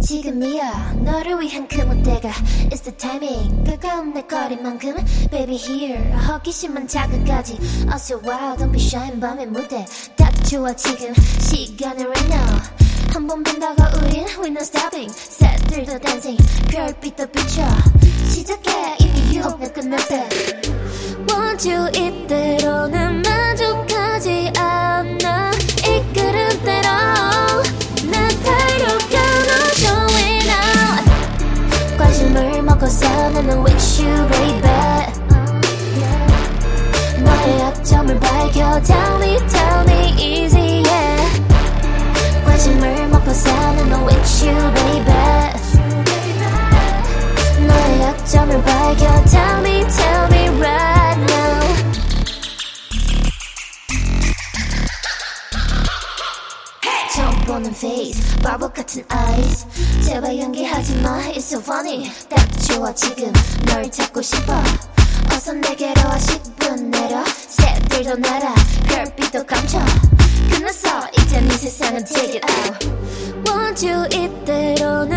지금이야 너를 위한 그 무대가 It's the timing 가까운 내 거리만큼 Baby here 호기심만 자극하지 어서 wow don't be shy 밤의 무대 딱 좋아 지금 시간을 right now 한번 빈다고 우린 We're not stopping 새들도 dancing 별빛도 비춰 시작해 이미 유혹은 끝났대 Want you 이대로는 만족하지 않아 이끄는 대로 나 달려가 너 show it now 관심을 먹고서 나는 with you baby 너의 약점을 밝혀 tell me easy yeah 관심을 먹고서 나는 with you baby 너의 약점을 밝혀 tell me right now 처음 보는 face 바보 같은 eyes 제발 연기하지마 it's so funny 딱 좋아 지금 널 찾고 싶어 어서 내게로 와 10분 내려 새들도 날아 별빛도 감춰 끝났어 이제 네 세상은 take it out Want you 이대로는